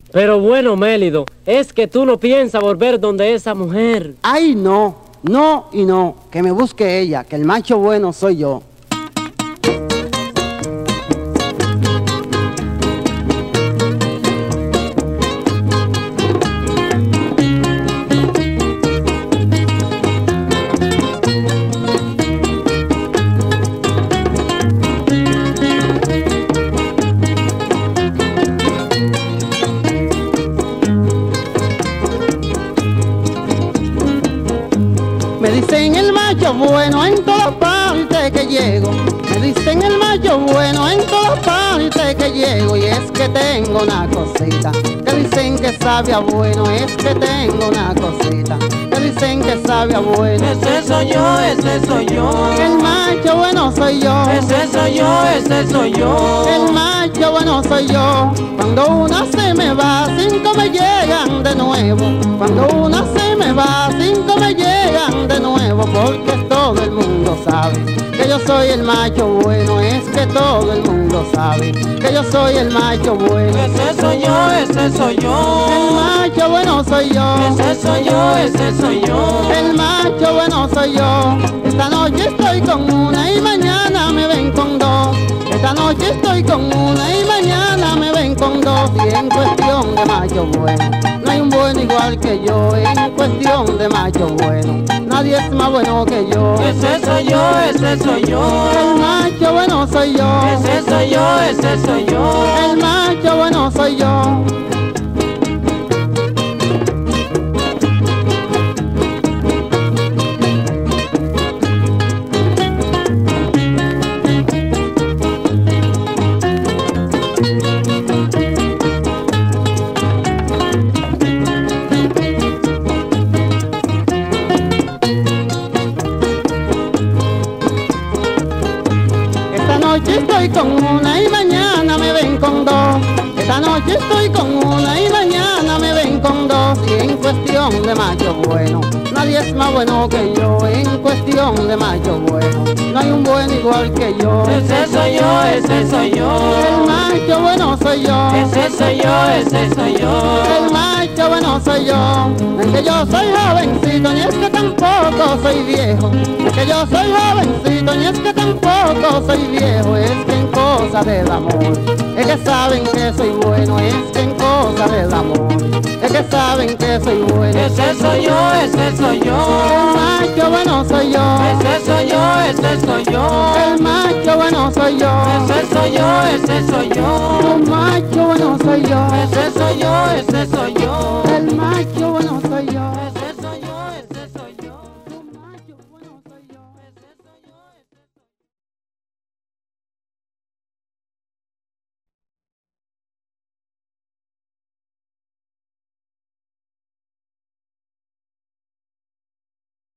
Pero bueno, Mélido, es que tú no piensas volver donde esa mujer. Ay, no, no y no, que me busque ella, que el macho bueno soy yo. Me dicen el macho bueno en todas partes que llego. Me dicen el macho bueno en todas partes que llego. Y es que tengo una cosita. Que dicen que sabe a bueno. Es que tengo una cosita. Que dicen que sabe a bueno. Ese soy yo, ese soy yo. El macho bueno soy yo. Ese soy yo, ese soy yo. El macho bueno soy yo. Cuando una se me va, 5 me llegan de nuevo. Cuando una se me va, 5 me llegan de nuevo. Porque todo el mundo sabe que yo soy el macho bueno. Es que todo el mundo sabe que yo soy el macho bueno. Ese soy yo, ese soy yo. El macho bueno soy yo. Ese soy yo, ese soy yo. El macho bueno soy yo. Esta noche estoy con una y mañana me ven con dos. Esta noche estoy con una y mañana me ven con dos. Y en cuestión de macho bueno, no hay un bueno igual que yo. En cuestión de macho bueno, nadie es más bueno que yo. Ese soy yo, ese soy yo. El macho bueno soy yo. Ese soy yo, ese soy yo. El macho bueno soy yo. Esta noche estoy con una y mañana me ven con dos. Esta noche estoy con una y mañana me ven con dos. Y en cuestión de macho bueno, nadie es más bueno que yo. En cuestión de macho bueno, no hay un bueno igual que yo. Ese soy yo, ese soy yo. El macho bueno soy yo. Ese soy yo, ese soy yo. El macho bueno soy yo. Es que yo soy jovencito, ni es que tampoco soy viejo. Es que yo soy jovencito, ni es que tampoco soy viejo. Es que en cosas del amor, es que saben que soy bueno. Es que en cosas del amor, es que saben que soy bueno. Ese soy yo, ese soy yo. El macho bueno soy yo. Ese soy yo, ese soy yo. El macho bueno soy yo. Ese soy yo, ese soy yo. El macho bueno soy yo.